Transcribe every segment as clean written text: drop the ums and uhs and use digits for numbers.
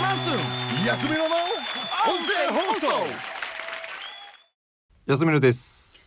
マンスン安めの音声放送。 安めのです。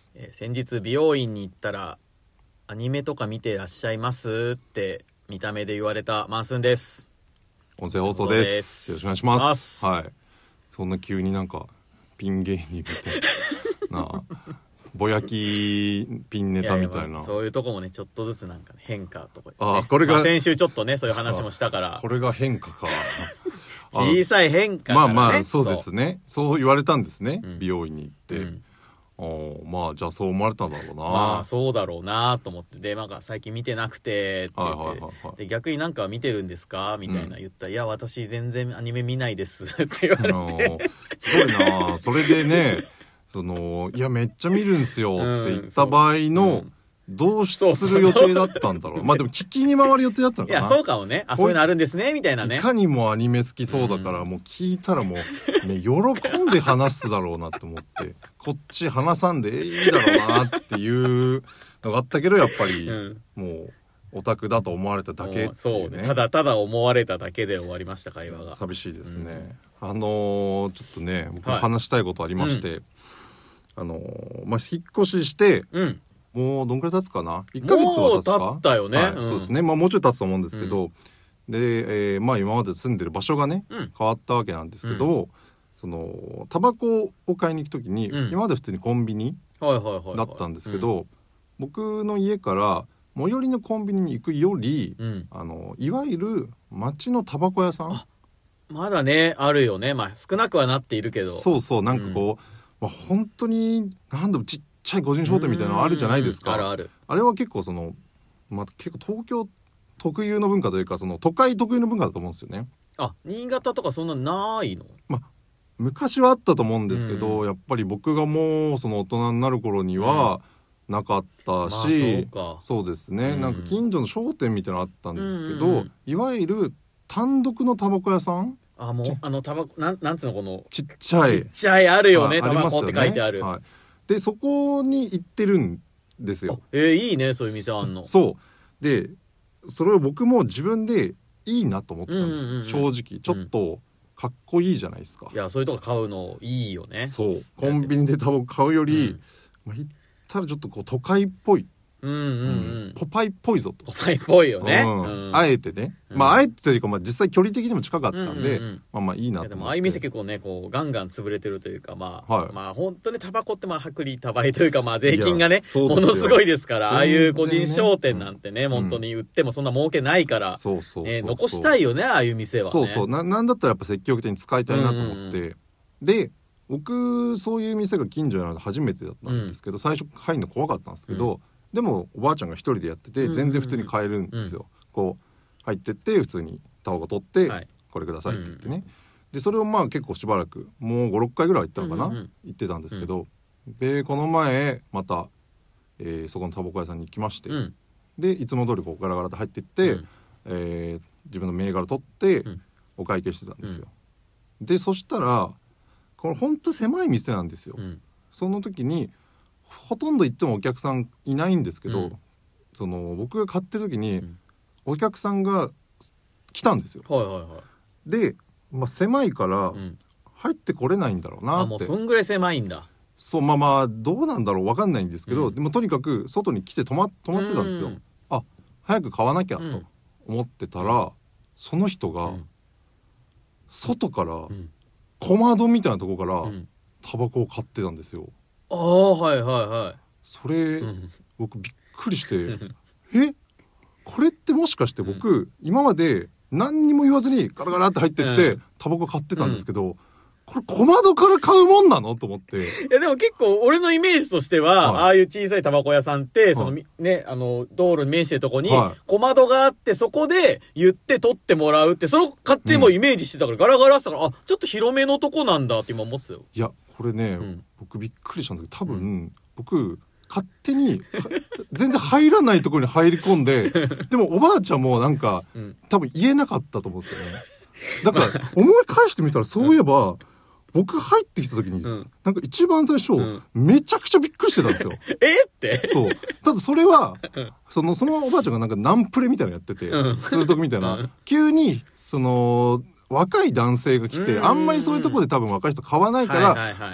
先日美容院に行ったらアニメとか見てらっしゃいますって見た目で言われたマンスンです。 音声放送です。よろしくお願いします。はい。そんな急になんかピン芸人みたいななあぼやきピンネタみたいな。 そういうとこもねちょっとずつなんか、ね、変化とか、ね、 これが、 先週ちょっとねそういう話もしたからこれが変化か小さい変化からね。まあそうですね。そう言われたんですね、美容院に行って、まあじゃあそう思われたんだろうな。 まあそうだろうなと思って、でなんか最近見てなくてって言って、で逆になんか見てるんですかみたいな言ったら、いや私全然アニメ見ないですって言われてすごいな。それでねいやめっちゃ見るんすよって言った場合の、どうする予定だったんだろう。まあでも聞きに回る予定だったのかな。 いやそうかもね。そういうのあるんですねみたいなね。 いかにもアニメ好きそうだから、もう聞いたらもう、ね、喜んで話すだろうなって思ってこっち話さんでいいだろうなっていうのがあったけど、やっぱり、もうオタクだと思われただけっていうね。 そうね。ただただ思われただけで終わりました会話が。 寂しいですね。ちょっとね僕話したいことありまして、引っ越しして、もうどんくらい経つかな。1ヶ月は経つか。 もう経ったよね。 そうですね。まあもうちょい経つと思うんですけど、で、まあ今まで住んでる場所がね、変わったわけなんですけど、タバコを買いに行くときに、今まで普通にコンビニだったんですけど、僕の家から最寄りのコンビニに行くより、いわゆる町のタバコ屋さん、 まだねあるよね。まあ少なくはなっているけど、 そうなんかこう、本当になんだろう、ちっちゃい個人商店みたいなのあるじゃないですか。あれは結構結構東京特有の文化というか、都会特有の文化だと思うんですよね。 新潟とかそんなないの？ 昔はあったと思うんですけど、やっぱり僕がもう大人になる頃にはなかったし、そうですね、なんか近所の商店みたいなのあったんですけど、いわゆる単独のタバコ屋さん、 もうタバコなんつうの、このちっちゃいあるよね、タバコって書いてある。 でそこに行ってるんですよ。 いいね、そういう店あんの。 そうで、それを僕も自分でいいなと思ってたんです、正直。ちょっとかっこいいじゃないですか。 いやそういうとこ買うのいいよね。 そうコンビニでタバコ買うより、行ったらちょっとこう都会っぽい、ポパイっぽいぞと。 ポパイっぽいよね、 あえてね、あえてというか、実際距離的にも近かったんで、いいなと思って。 でもああいう店結構ねこうガンガン潰れてるというか、本当にタバコって薄利多売というか、税金がねものすごいですから、ああいう個人商店なんてね、本当に売ってもそんな儲けないから、残したいよね、ああいう店はね。 なんだったらやっぱ積極的に使いたいなと思って、で僕そういう店が近所にあるの初めてだったんですけど、最初入るの怖かったんですけど、でもおばあちゃんが一人でやってて全然普通に買えるんですよ。こう入ってって普通にタバコ取って、これくださいって言ってね、でそれを結構しばらくもう 5,6 回ぐらい行ったのかな、行ってたんですけど、でこの前また、そこのタバコ屋さんに行きまして、でいつも通りこうガラガラと入ってって、自分の銘柄取ってお会計してたんですよ。でそしたらこれほんと狭い店なんですよ。その時にほとんど行ってもお客さんいないんですけど、僕が買ってる時にお客さんが来たんですよ。で、狭いから入ってこれないんだろうなって。 もうそんぐらい狭いんだ。 そう、どうなんだろう分かんないんですけど、でもとにかく外に来て止まってたんですよ。早く買わなきゃと思ってたら、その人が外から小窓みたいなとこからタバコを買ってたんですよ。それ、僕びっくりしてこれってもしかして僕、今まで何にも言わずにガラガラって入ってってタバコ買ってたんですけど、これ小窓から買うもんなのと思って。いやでも結構俺のイメージとしては、ああいう小さいタバコ屋さんって、道路に面してるとこに小窓があって、そこで言って取ってもらうって、それを勝手にもイメージしてたから、ガラガラってたから、ちょっと広めのとこなんだって今思ってたよ。 いやこれね、僕びっくりしたんだけど、多分、僕勝手に全然入らないところに入り込んででもおばあちゃんもなんか、多分言えなかったと思うんですよね。だから思い返してみたら、そういえば僕入ってきた時に、なんか一番最初、めちゃくちゃびっくりしてたんですよ。 ってそう。ただそれは、そのおばあちゃんがなんかナンプレみたいなのやってて、数読みたいな、急に、お若い男性が来て、あんまりそういうとこで多分若い人買わないから、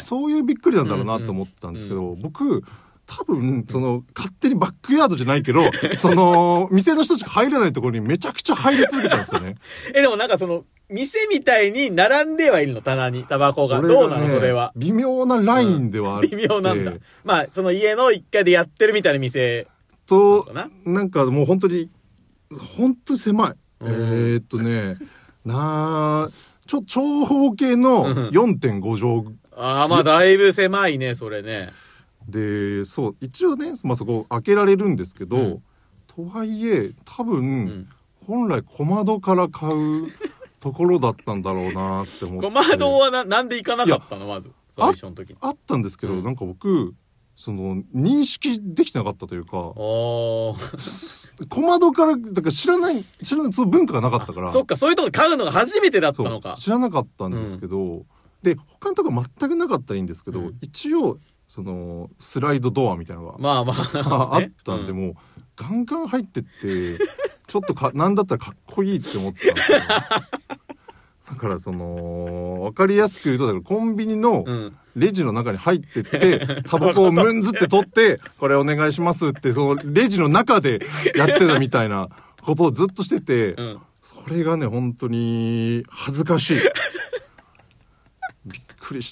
そういうびっくりなんだろうなと思ってたんですけど、僕、多分、勝手にバックヤードじゃないけど、店の人たちが入らないところにめちゃくちゃ入り続けたんですよね。 でもなんか店みたいに並んではいるの、棚に、タバコが。どうなの、それは。 微妙なラインではある。 微妙なんだ。まあ、家の一階でやってるみたいな店。 なんかもう本当に狭い。長方形の 4.5 畳。 ああ、まあだいぶ狭いね、それね。 で、そう、一応ね、そこ開けられるんですけど、とはいえ、多分、本来小窓から買うところだったんだろうなって思って。 小窓はなんで行かなかったの、まず。最初の時に。 あったんですけど、なんか僕、認識できてなかったというか、小窓から、だから知らない、その文化がなかったから。 そっか、そういうとこ買うのが初めてだったのか。 知らなかったんですけど、で、他のとこ全くなかったらいいんですけど、一応、スライドドアみたいなのが、あったんで、もう、ガンガン入ってって、ちょっとなんだったらかっこいいって思ってたんですよ。だからわかりやすく言うと、だからコンビニのレジの中に入ってって、タバコをムンズって取って、これお願いしますって、レジの中でやってたみたいなことをずっとしてて、それがね、本当に恥ずかしい。びっくりした、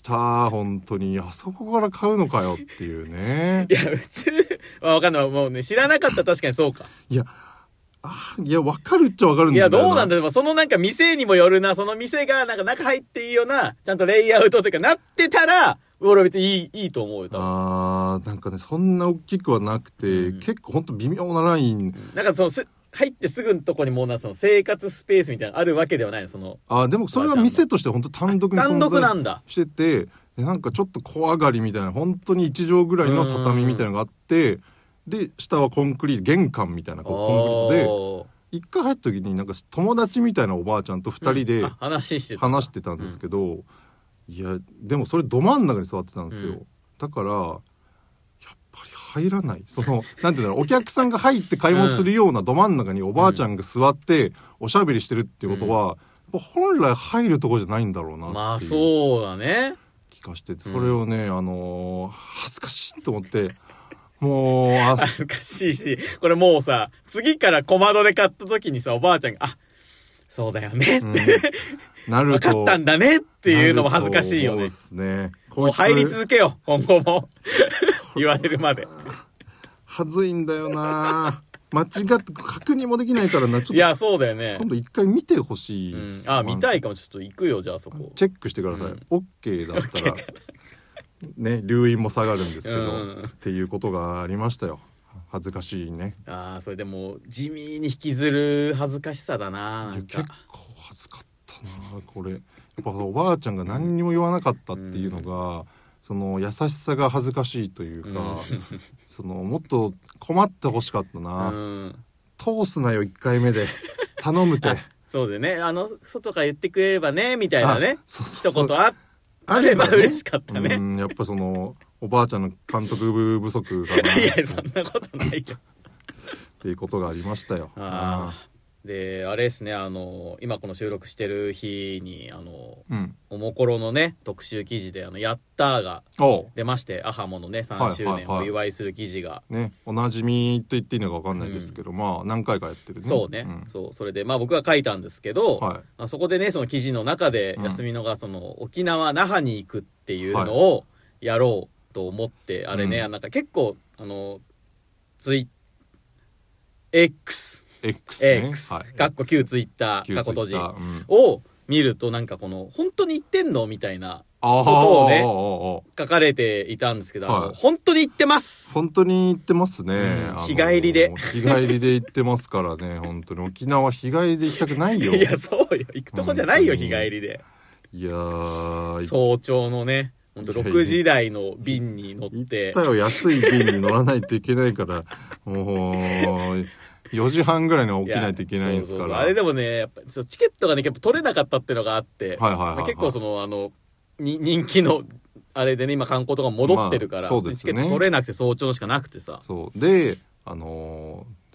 本当に。あそこから買うのかよっていうね。 いや、別に、わかんない。もうね、知らなかったら確かにそうか。 いや、わかるっちゃわかるんだよな。 いや、どうなんだろう。なんか店にもよるな。その店がなんか中入っていいような、ちゃんとレイアウトというかなってたら、俺別にいいと思うよ、多分。 なんかね、そんな大きくはなくて、結構ほんと微妙なライン。 なんか入ってすぐのとこにもう生活スペースみたいなのあるわけではないの、 でもそれは店として本当単独に存在してて、でなんかちょっと小上がりみたいな、本当に1畳ぐらいの畳みたいなのがあって、で、下はコンクリート、玄関みたいなコンクリートで、一回入った時になんか友達みたいなおばあちゃんと二人で話してたんですけど、いや、でもそれど真ん中に座ってたんですよ。だから、やっぱり入らない。なんていうんだろう、お客さんが入って買い物するようなど真ん中におばあちゃんが座っておしゃべりしてるっていうことは、本来入るところじゃないんだろうなっていう。 まあそうだね。 気がしてて、それをね、恥ずかしいと思って、もう、 恥ずかしいし、これもうさ、次から小窓で買った時にさ、おばあちゃんが、そうだよねって、なると。分かったんだねっていうのも恥ずかしいよね。そうですね。もう入り続けよう、今後も。言われるまで。 はずいんだよな間違って確認もできないからな、ちょっと。 いや、そうだよね。 今度一回見てほしいです、 見たいかも。ちょっと行くよ、じゃあそこ。 チェックしてください。OK だったら。ね、留飲も下がるんですけど、っていうことがありましたよ。恥ずかしいね。 それでも地味に引きずる恥ずかしさだな。 結構恥ずかったなこれ。やっぱおばあちゃんが何にも言わなかったっていうのが、優しさが恥ずかしいというか、もっと困ってほしかったな。通すなよ1回目で頼むて。 そうでね、外から言ってくれればねみたいなね、一言あれば嬉しかったね。 やっぱおばあちゃんの監督不足かな。 いや、そんなことないよ。 っていうことがありましたよ。 で、あれですね、今この収録してる日に、おもころのね、特集記事で、やったーが出まして、アハモのね、3周年をお祝いする記事が。 ね、おなじみと言っていいのか分かんないですけど、まあ、何回かやってるね。 そうね。そう、それで、まあ僕が書いたんですけど、そこでね、その記事の中で、休みのが、沖縄、那覇に行くっていうのをやろうと思って、あれね、なんか結構、X ね、 かっこ旧ツイッター、過去閉じを見ると、なんか本当に言ってんのみたいなことをね、書かれていたんですけど、本当に言ってます。 本当に言ってますね。 日帰りで。 日帰りで行ってますからね、本当に。沖縄日帰りで行きたくないよ。 いや、そうよ。行くとこじゃないよ、日帰りで。 いやー。 早朝のね、本当6時台の便に乗って。 行ったよ、安い便に乗らないといけないから、もう、4時半ぐらいに起きないといけないんですから。 そうあれでもね、やっぱチケットがね、やっぱ取れなかったっていうのがあって、結構人気の、あれでね、今観光とか戻ってるから、チケット取れなくて早朝のしかなくてさ。 そう。で、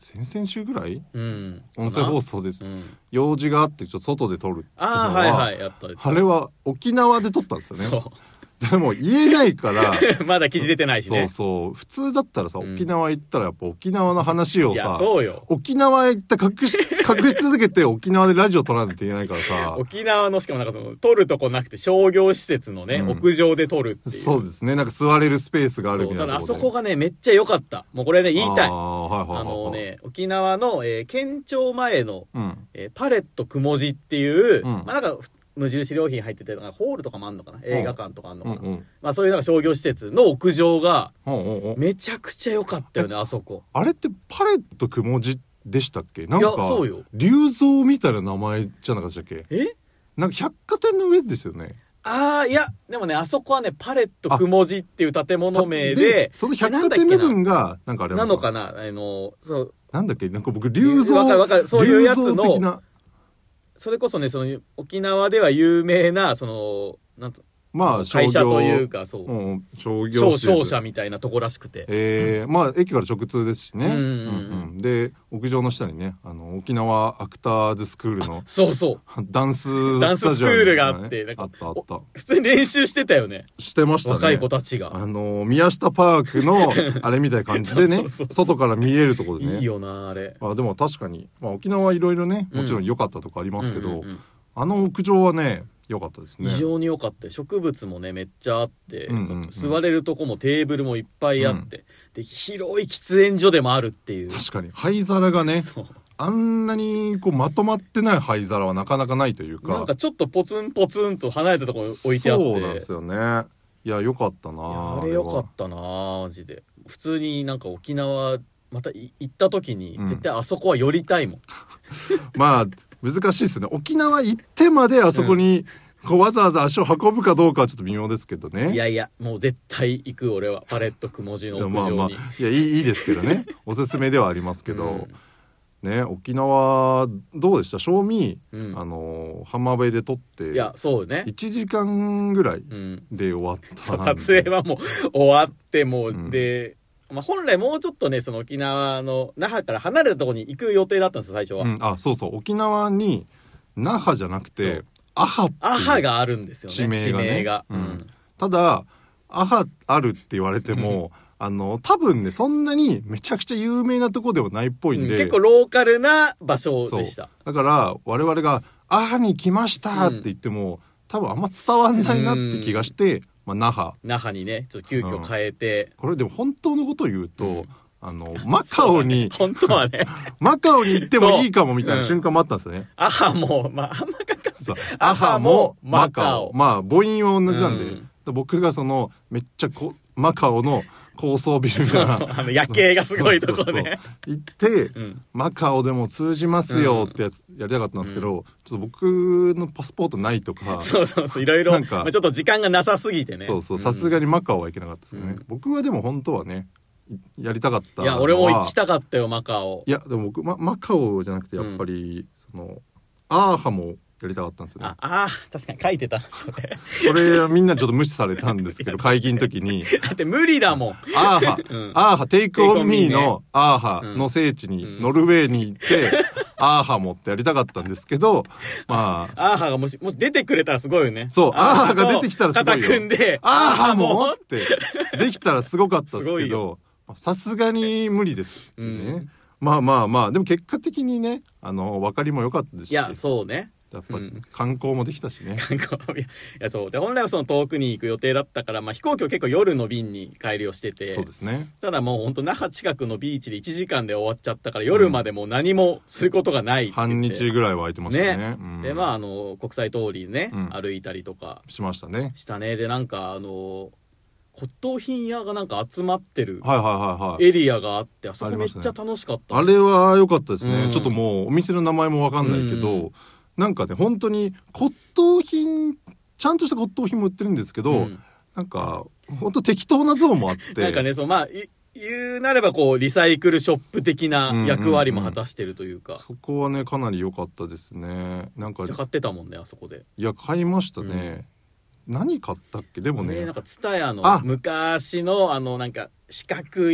先々週ぐらい、 うん、 音声放送です、うん、用事があってちょっと外で撮るっていうのは、 はいはい、やった。 あれは沖縄で撮ったんですよね。 そうでも言えないからまだ記事出てないしね。 そう普通だったらさ、沖縄行ったらやっぱ沖縄の話をさ、 いやそうよ、 沖縄行った隠し続けて沖縄でラジオ撮らないといけないからさ沖縄のしかもなんかその撮るとこなくて商業施設のね、屋上で撮るっていう。 そうですね、なんか座れるスペースがあるみたいな。 ただあそこがねめっちゃ良かった。もうこれね言いたい。沖縄の、県庁前の、パレットくもじっていう、まあなんか無印良品入ってて、ホールとかもあんのかな、映画館とかあんのかな、まあそういうなんか商業施設の屋上がめちゃくちゃ良かったよね、あそこ。 あれってパレットくもじでしたっけ？なんかいやそうよ、 龍造みたいな名前じゃなかったっけ？なんか百貨店の上ですよね。 いやでもね、あそこはねパレットくもじっていう建物名で、 その百貨店部分がなんかあれなのかな、そうなんだっけ、なんか僕龍造わかるそういうやつの、それこそね、その沖縄では有名なそのなんと、まあ、会社というか、そう、商社みたいなとこらしくて、 まあ駅から直通ですしね。で屋上の下にね、沖縄アクターズスクールのそうダンススクールがあって、なんかあった普通に練習してたよね。 してましたね、 若い子たちが。 宮下パークのあれみたいな感じでね外から見えるところでね。 いいよなあれ。 まあでも確かに、まあ、沖縄はいろいろね、もちろん良かったとこありますけど、あの屋上はね良かったですね。 非常に良かった。植物もねめっちゃあって、座れるとこもテーブルもいっぱいあって、で広い喫煙所でもあるっていう。 確かに灰皿がね、あんなにこうまとまってない灰皿はなかなかないというか、 なんかちょっとポツンポツンと離れたところに置いてあって。 そうなんですよね。いや良かったな。 あれ良かったなマジで。普通になんか沖縄また行った時に絶対あそこは寄りたいもん、 まあ難しいですね。沖縄行ってまであそこに、こうわざわざ足を運ぶかどうかはちょっと微妙ですけどね。 いやもう絶対行く俺はパレットくもじの屋上に。 まあいやいいですけどねおすすめではありますけど、ね、沖縄どうでした？正味、浜辺で撮って、 いやそうね、 1時間ぐらいで終わった、 そう撮影はもう終わってもう、でまあ、本来もうちょっとねその沖縄の那覇から離れたところに行く予定だったんです最初は、 そう沖縄に那覇じゃなくてアハがあるんですよね、地名が、 ただアハあるって言われても、多分ねそんなにめちゃくちゃ有名なとこではないっぽいんで、 結構ローカルな場所でした。 だから我々がアハに来ましたって言っても、多分あんま伝わんないなって気がして、まあ、那覇にねちょっと急遽変えて、 これでも本当のことを言うと、マカオに本当はねマカオに行ってもいいかもみたいな瞬間もあったんですよね。 アハもまああんまかかそうアハもマカオ、まあ母音は同じなんで、僕がそのめっちゃマカオの高層ビルが夜景がすごいとこね行って、マカオでも通じますよってやつやりたかったんですけど、ちょっと僕のパスポートないとか、 いろいろちょっと時間がなさすぎてね、 さすがにマカオは行けなかったですけどね、僕はでも本当はねやりたかった。 いや俺も行きたかったよマカオ。 いやでも僕、マカオじゃなくてやっぱり、そのアーハもやりたかったんですよね。 確かに書いてたそれ。 これはみんなちょっと無視されたんですけど会議の時にだって無理だもん。 アーハテイクオンミーのアーハの聖地にノルウェーに行ってアーハもってやりたかったんですけど、まあアーハがもし出てくれたらすごいよね。 そうアーハが出てきたらすごいよ。 肩組んでアーハもってできたらすごかったですけど、さすがに無理ですってね、まあでも結果的にね分かりも良かったですし、 いやそうね、 やっぱ観光もできたしね、 いやそうで本来はその遠くに行く予定だったから、飛行機を結構夜の便に帰りをしてて、 そうですね。 ただもう本当那覇近くのビーチで1時間で終わっちゃったから、夜までもう何もすることがないって言って、 半日ぐらいは空いてましたね。 で国際通りね、歩いたりとかしましたね。 でなんか骨董品屋がなんか集まってるエリアがあって、あそこめっちゃ楽しかった、 あれは良かったですね、ちょっともうお店の名前も分かんないけど、なんかね本当に骨董品、ちゃんとした骨董品も売ってるんですけど、なんか本当適当な像もあってなんかね言うなればリサイクルショップ的な役割も果たしてるというか、 そこはねかなり良かったですね。なんか買ってたもんねあそこで。 いや買いましたね、何買ったっけ。でもねなんかツタヤの昔のなんか四角い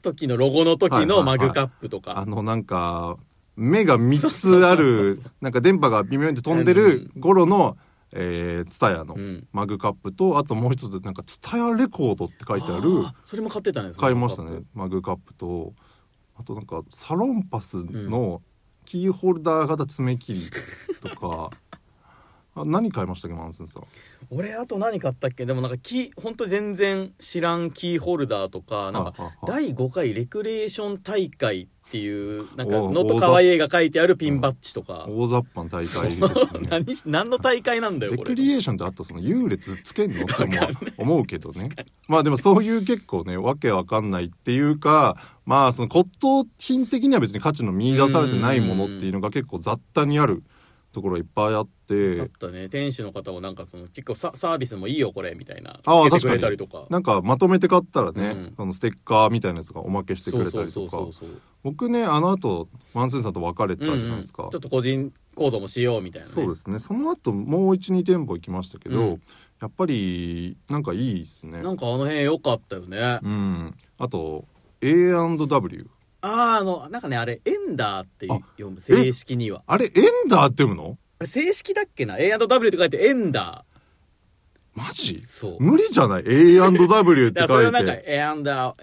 時のロゴの時のマグカップとか、 なんか目が3つあるなんか電波が微妙に飛んでる頃のツタヤのマグカップと、あともう一つなんかツタヤレコードって書いてある、 それも買ってたね。 買いましたね、マグカップと、あとなんかサロンパスのキーホルダー型爪切りとか何買いましたっけマンスンさん。 俺あと何買ったっけ。でもなんか本当に全然知らんキーホルダーとか、なんか第5回レクリエーション大会っていうなんかのとかわいい絵が書いてあるピンバッジとか、 大雑把な大会ですね。 何の大会なんだよこれ。 レクリエーションってあとその優劣つけんのって思うけどね。まあでもそういう結構ねわけわかんないっていうか、まあその骨董品的には別に価値の見出されてないものっていうのが結構雑多にあるところいっぱいあって、 あったね。店主の方もなんかその結構サービスもいいよこれみたいなつけてくれたりとか、 なんかまとめて買ったらね、そのステッカーみたいなやつがおまけしてくれたりとか。僕ね後マンスンさんと別れたじゃないですか、 ちょっと個人行動もしようみたいなね。 そうですね。その後もう 1,2 店舗行きましたけど、やっぱりなんかいいですね。 なんかあの辺良かったよね。 あと A&W、 なんかねあれエンダーって読む、正式には。 あれエンダーって読むの？ あれ正式だっけな。 A&W って書いてエンダー。マジ？ そう。 無理じゃない？ A&W って書いて。 それはなんかエンダ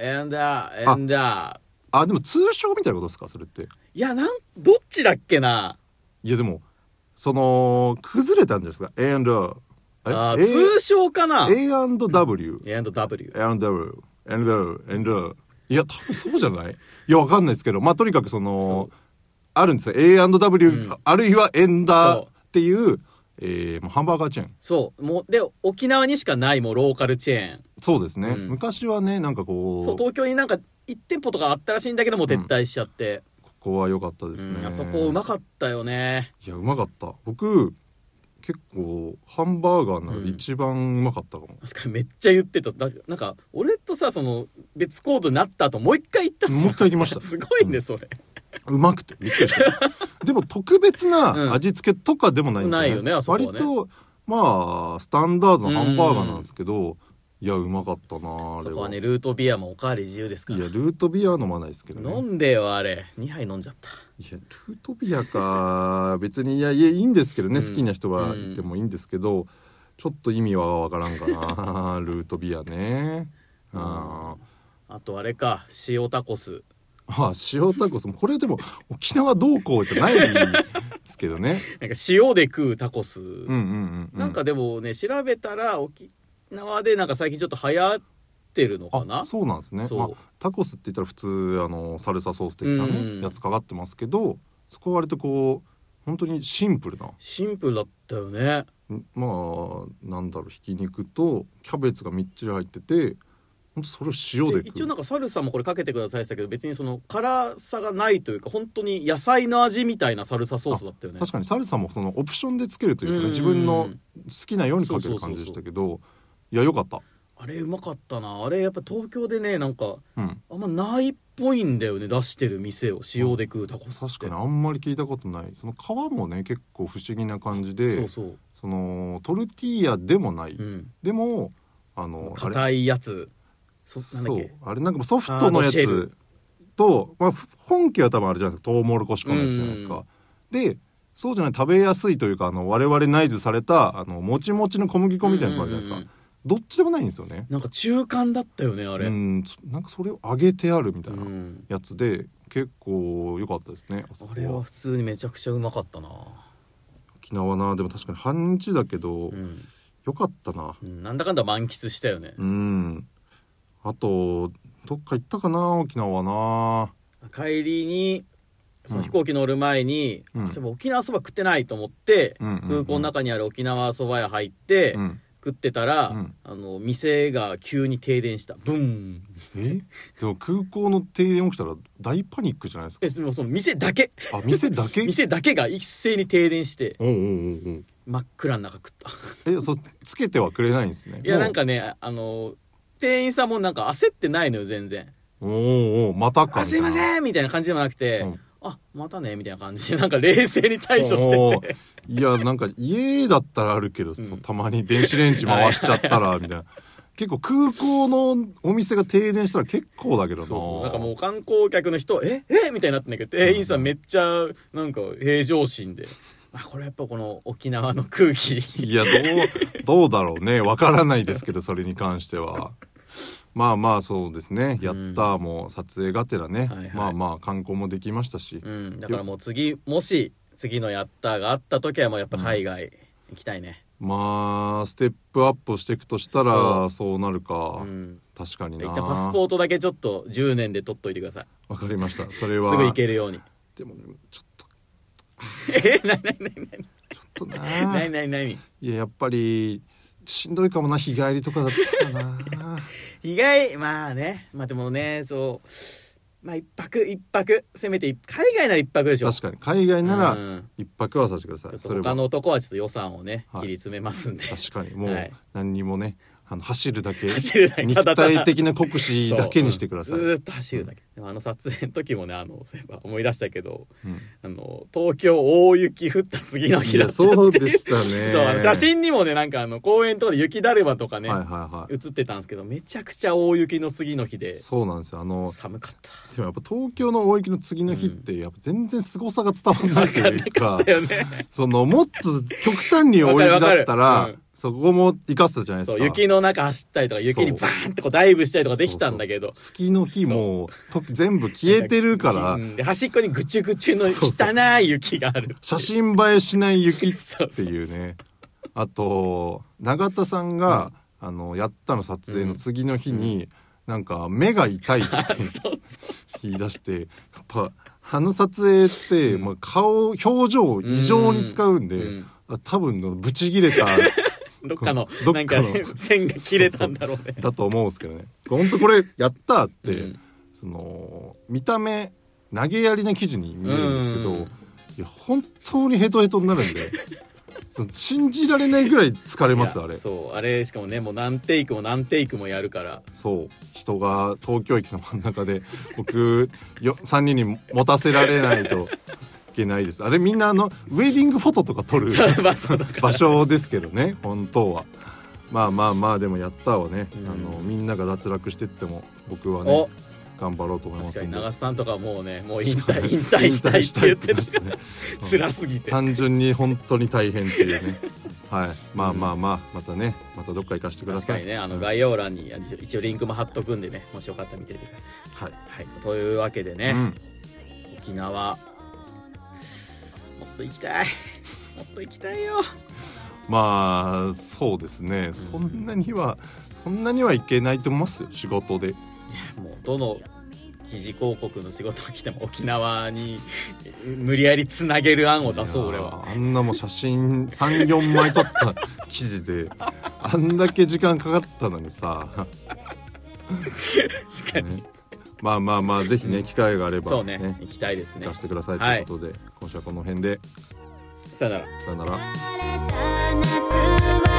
ー。 でも通称みたいなことですかそれって。 いやどっちだっけな。 いやでもその崩れたんじゃないですか。A&W。 通称かな。 A&W。いや多分そうじゃない？いやわかんないですけど、まあとにかくそのあるんですよ A&W、あるいはエンダーっていうハンバーガーチェーン。 そうもうで沖縄にしかないもうローカルチェーン。 そうですね、昔はねなんかこう、 そう東京になんか1店舗とかあったらしいんだけども撤退しちゃって、 ここは良かったですね、 あそこうまかったよね。 いやうまかった。僕結構ハンバーガーの中で一番うまかったかも、 確かにめっちゃ言ってた。なんか俺とさその別行動になった後もう一回行ったっす。 もう一回行きましたすごいねそれ、 うまくてびっくりしたでも特別な味付けとかでもないんですよね、 ないよねあそこはね。 割とまあスタンダードなハンバーガーなんですけど、いやうまかったなあれは。 そこはねルートビアもおかわり自由ですから。 いやルートビア飲まないですけどね。 飲んでよあれ2杯飲んじゃった。 いやルートビアか別にいやいいんですけどね、好きな人がいてもいいんですけど、ちょっと意味はわからんかなルートビアね。 あとあれか塩タコス。 塩タコスもこれでも沖縄どうこうじゃないですけどねなんか塩で食うタコス、 なんかでもね調べたら沖縄でなんか最近ちょっと流行ってるのかな。 そうなんですね。タコスって言ったら普通サルサソース的なね、やつかかってますけど、そこは割とこう本当にシンプルだったよね。 まあなんだろう、ひき肉とキャベツがみっちり入ってて、本当それを塩で食う。 一応なんかサルサもこれかけてくださいって言ったけど、別にその辛さがないというか本当に野菜の味みたいなサルサソースだったよね。 確かにサルサもそのオプションでつけるというかね、自分の好きなようにかける感じでしたけど、いやよかった。 あれうまかったな。あれやっぱ東京でねなんか、あんまないっぽいんだよね、出してる店を塩で食うタコスって。 確かにあんまり聞いたことない。その皮もね結構不思議な感じで、そのトルティーヤでもない、でも硬いやつ、なんだっけ、 あれなんかソフトのやつと、本家は多分あれじゃないですか、トウモロコシ粉のやつじゃないですか、でそうじゃない食べやすいというか我々内図されたもちもちの小麦粉みたいなやつもあるじゃないですか、どっちでもないんですよね。 なんか中間だったよねあれ。 なんかそれを揚げてあるみたいなやつで、結構良かったですね。 あれは普通にめちゃくちゃうまかったな。 沖縄な、でも確かに半日だけど、良かったな、 なんだかんだ満喫したよね。 あとどっか行ったかな沖縄はな。 帰りにその飛行機乗る前に、そういえば沖縄そば食ってないと思って、空港の中にある沖縄そば屋入って、食ってたら、店が急に停電した。ブン。 でも空港の停電起きたら大パニックじゃないですか。 でもその店だけ店だけ店だけが一斉に停電して、真っ暗な中食った。 つけてはくれないんですね。 いやなんかね店員さんもなんか焦ってないのよ全然。 またかすいませんみたいな感じでもなくて、またねみたいな感じでなんか冷静に対処してていやなんか家だったらあるけど、たまに電子レンジ回しちゃったらみたいな。 結構空港のお店が停電したら結構だけどな。 そうなんかもう観光客の人みたいになってんだけど、店員さんめっちゃなんか平常心で、これやっぱこの沖縄の空気いやどうだろうね、わからないですけどそれに関してはまあそうですね、やったーも撮影がてらね、はいはい、観光もできましたし、 だからもうもし次のやったーがあった時はもうやっぱ海外行きたいね、 ステップアップをしていくとしたらそうなるか、確かにな。 一旦パスポートだけちょっと10年で取っといてください。 わかりました、それはすぐ行けるように。 でもねちょっとなにちょっとな何いややっぱりしんどいかもな、日帰りとかだったかな日帰りでもね、一泊せめて海外なら一泊でしょ。 確かに海外なら一泊はさせてください。 他の男はちょっと予算をね、切り詰めますんで。 確かにもう何にもね、走るだけ肉体的な酷使だけにしてください。 ずっと走るだけ。でも撮影の時もね、そういえば思い出したけど、東京大雪降った次の日だったっていう。 そうでしたね。 そう写真にもね、なんか公園とかで雪だるまとかね、写ってたんですけど、めちゃくちゃ大雪の次の日で。 そうなんですよ。 寒かった。 でもやっぱ東京の大雪の次の日ってやっぱ全然凄さが伝わらないというか、もっと極端に大雪だったら。そこも生かせたじゃないですか。 そう、雪の中走ったりとか、雪にバーンってダイブしたりとかできたんだけど。 月の日も全部消えてるから。 で、端っこにぐちゅぐちゅの汚い雪がある。 写真映えしない雪っていうね。あと、永田さんが、やったの撮影の次の日に、なんか目が痛いって言い出して、やっぱ、撮影って、表情を異常に使うんで、多分ブチ切れた、 どっかのなんか、ね、線が切れたんだろうね。 だと思うんですけどね。本当これやったって、見た目投げやりな記事に見えるんですけど、いや本当にヘトヘトになるんで信じられないぐらい疲れます。あれそう、あれしかもね、もう何テイクもやるから。 そう、人が東京駅の真ん中で僕3人に持たせられないといけないです。あれみんなウェディングフォトとか撮る場所ですけどね、本当は。でもやったわね、みんなが脱落してっても僕はね頑張ろうと思いますんで。 確かに長瀬さんとかもうね、もう引退したいって言ってたから辛すぎて単純に本当に大変っていうねはい、またね、またどっか行かせてください。 確かにね、概要欄に一応リンクも貼っとくんでね、もしよかったら見てみてください。はい、というわけでね、沖縄もっと行きたいよ。 そうですね、そんなにはいけないと思いますよ、仕事で。いや、もうどの記事広告の仕事が来ても沖縄に無理やりつなげる案を出そう。俺はあんなもん写真 3,4 枚撮った記事であんだけ時間かかったのにさ確かに、 ね、ぜひね、機会があれば、 そうね、行きたいですね。 行かせてくださいということで、今週はこの辺でさよなら。 さよなら。